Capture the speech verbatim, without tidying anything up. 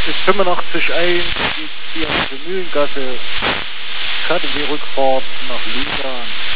ist fünfundachtzig eins, die Mühlengasse, K D W Rückfahrt nach Lindan.